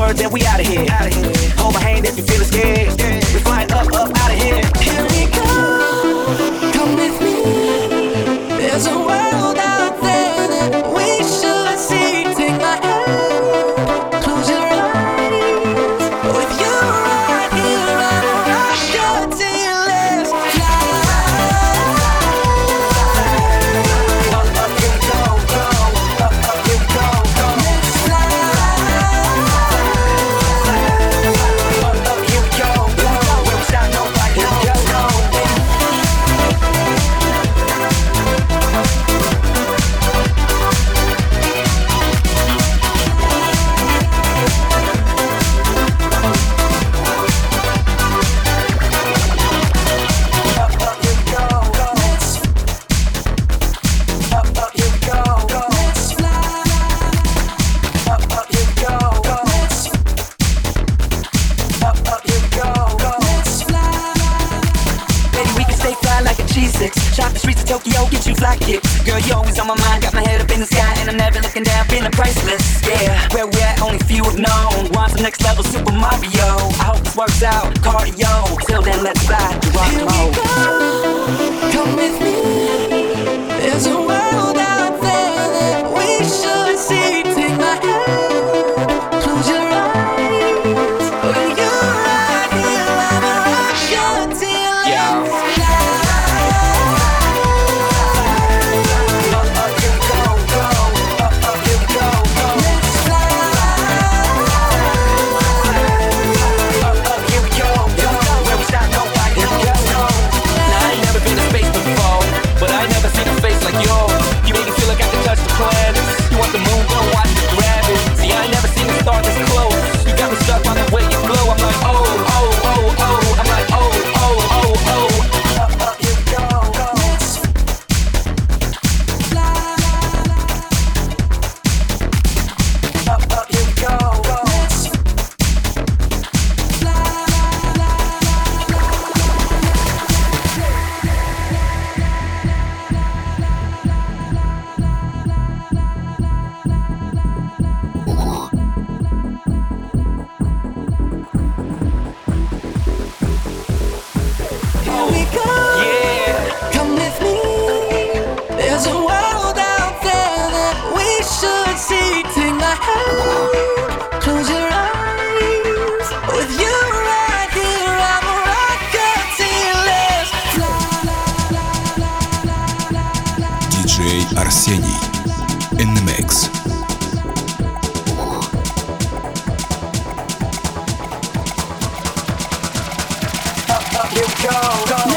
words and we outta here. Hold my hand if you feelin' scared. We flying up, outta here. Here we go. Come with me. There's a world out there that we should see. Take my hand, close your eyes. With you right here, I'm right here till you let's fly. Up, here we go, go. Up, here we go, go. Let's fly. Up, here we go, go. Where we stop, nobody knows, go. Shop the streets of Tokyo, get you fly kicks. Girl, you always on my mind, got my head up in the sky, and I'm never looking down, feeling priceless. Yeah, where we at, only few have known. Want the next level, Super Mario. I hope this works out, cardio. Till then, let's fly, Geronimo. Here we go, come with me. There's a world out there that we should see. Take my hand, close your eyes. With you right here, I'm a rock till let's fly. Арсений in the mix. Here we go, go.